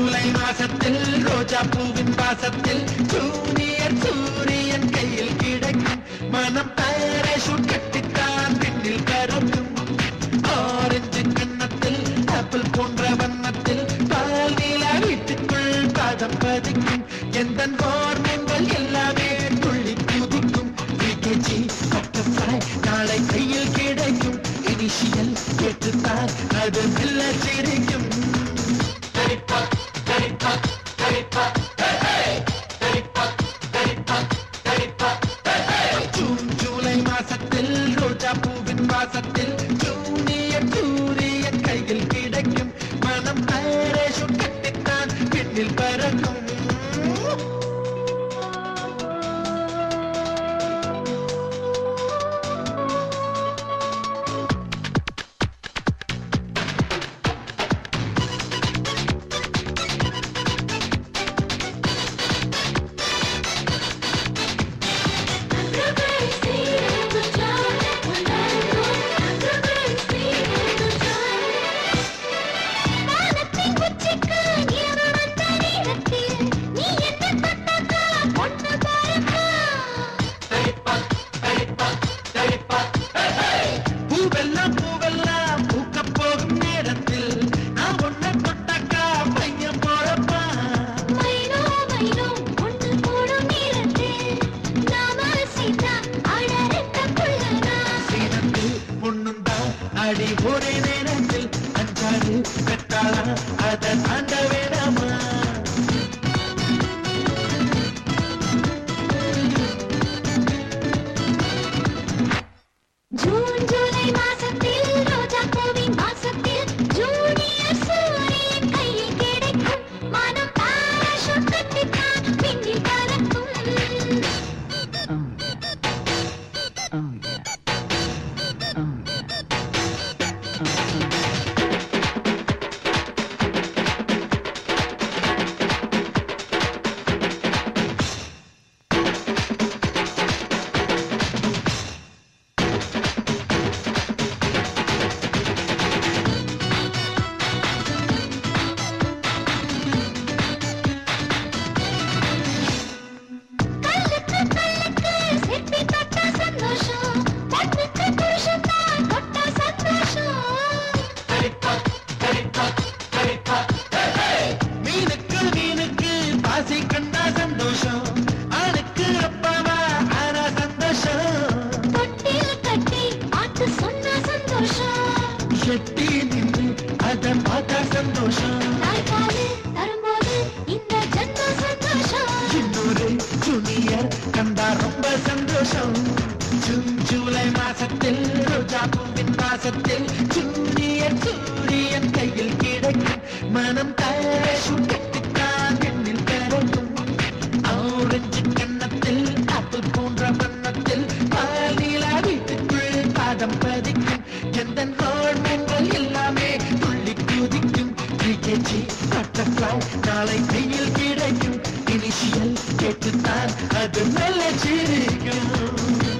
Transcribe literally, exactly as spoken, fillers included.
ஜூலை மாசத்தில் ரோஜா பூவின் வாசத்தில் ஜூனியர் சூரியன் கையில் கிடைக்கும் மனம் பாராசூட் கட்டித்தான் பின்னில் பறக்கும் ஆரஞ்சு கன்னத்தில் ஆப்பிள் போன்ற வண்ணத்தில் பால் நீலா வீட்டுக்குள் பாதம் பதிக்கும் எந்த ஹார்மோன்கள் எல்லாமே துள்ளி குதிக்கும் பிகேஜி பட்டர்ஃப்ளை நாளை கையில் கிடைக்கும் இனிஷியல் கேட்டுத்தான் அது மெல்ல சிரிக்கும் ஜூன் ஜூலை மாசத்தில் ரோஜா பூவின் வாசத்தில் ஜூனியர் சூரியன் கையில் கிடைக்கும் மனம் பாராசூட் கட்டித்தான் பின்னில் பறக்கும் அடி ஒரே நேரத்தில் அஞ்சாறு பெற்றாளா அதை தாண்ட வேணாமா ஜூன் ஜூலை மாசத்தில் ரோஜா பூவின் வாசத்தில் ஜூனியர் சூரியன் கையில் கிடைக்கும் மனம் பாராசூட் கட்டித்தான் பின்னில் பறக்கும் ஜூலை மாசத்தில் ரோஜா பூவின் வாசத்தில் ஜூனியர் சூரியன் கையில் கிடைக்கும் மனம் பாராசூட் கட்டித்தான் பின்னில் பறக்கும் ஆரஞ்சு கன்னத்தில் ஆப்பிள் போன்ற வண்ணத்தில் பால் நீலா வீட்டுக்குள் பாதம் பதிக்கும் எந்த ஹார்மோன்கள் எல்லாமே துள்ளி குதிக்கும் பிகேஜி பட்டர்ஃப்ளை நாளை கையில் கிடைக்கும் இனிஷியல் கேட்டுத்தான் அது மெல்ல சிரிக்கும்